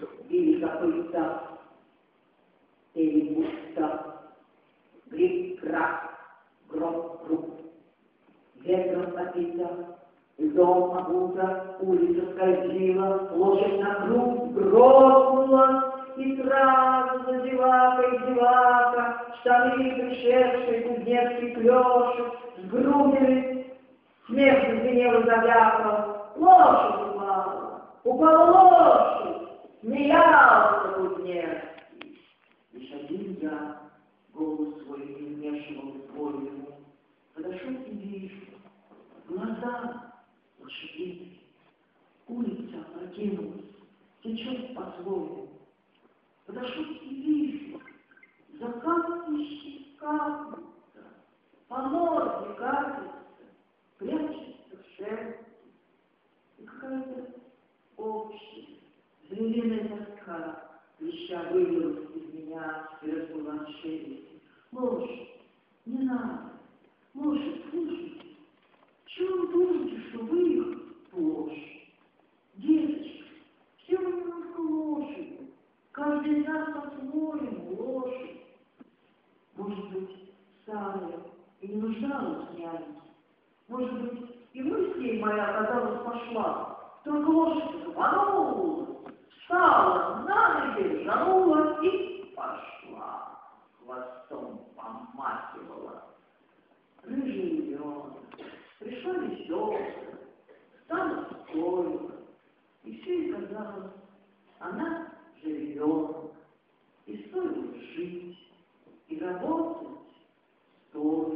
били копыта, пели будто гриб-крак, гроб-круг. Ветром попита, льдом обута, улица скользила, лошадь на круг грохнула, и сразу за зевака, штаны пришедшие, кузнецкий клёшек, сгрудились, смех зазвенел и завякал, лошадь упала лошадь, смеялся кузнецкий. Лишь один я голос свой не вмешивал в твой ему, подошел и вижу, глаза лошадиные, улица опрокинулась, течет по-своему. Подошел и вижу, закатывающий капелька, по морде катится, прячется в шерсти. И какая-то общая, звериная тоска, леща вылилась из меня и разбула в шерсти. Лошадь, не надо, лошадь, слушайте, чего вы думаете, что вы их лошадь? Деточка, все вы немножко лошади. Каждый из нас по-своему лошадь. Может быть, старая и не нуждалась в няньке. Может быть, и мысль моя, казалось, пошла. Только лошадь рванула, встала на ноги, рванула и пошла. Хвостом помахивала. Рыжий ребенок. Пришла веселка, стала спокойно. И все ей казалось, она живет, и стоит жить, и работать стоит.